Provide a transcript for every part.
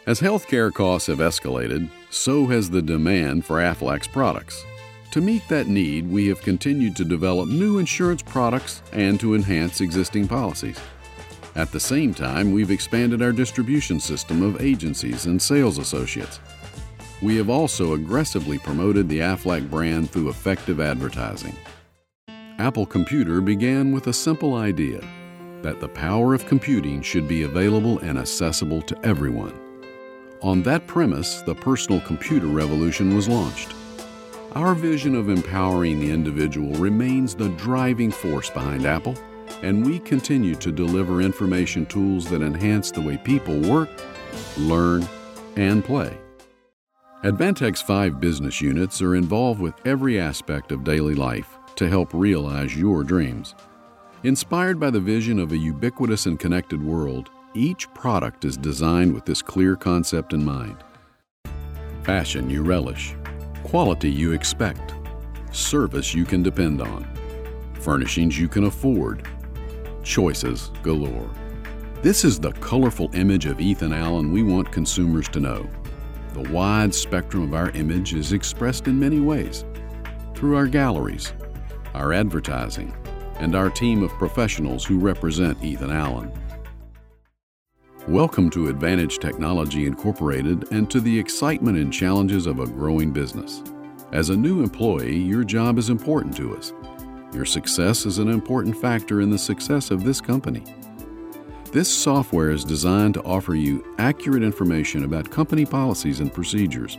As healthcare costs have escalated, so has the demand for Aflac's products. To meet that need, we have continued to develop new insurance products and to enhance existing policies. At the same time, we've expanded our distribution system of agencies and sales associates. We have also aggressively promoted the Aflac brand through effective advertising. Apple Computer began with a simple idea that the power of computing should be available and accessible to everyone. On that premise, the personal computer revolution was launched. Our vision of empowering the individual remains the driving force behind Apple, and we continue to deliver information tools that enhance the way people work, learn, and play. Advantech's 5 business units are involved with every aspect of daily life to help realize your dreams. Inspired by the vision of a ubiquitous and connected world, each product is designed with this clear concept in mind. Fashion you relish, quality you expect, service you can depend on, furnishings you can afford, choices galore. This is the colorful image of Ethan Allen we want consumers to know. The wide spectrum of our image is expressed in many ways, through our galleries, our advertising, and our team of professionals who represent Ethan Allen. Welcome to Advantage Technology Incorporated and to the excitement and challenges of a growing business. As a new employee, your job is important to us. Your success is an important factor in the success of this company. This software is designed to offer you accurate information about company policies and procedures,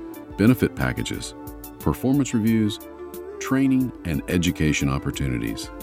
benefit packages, performance reviews, training, and education opportunities.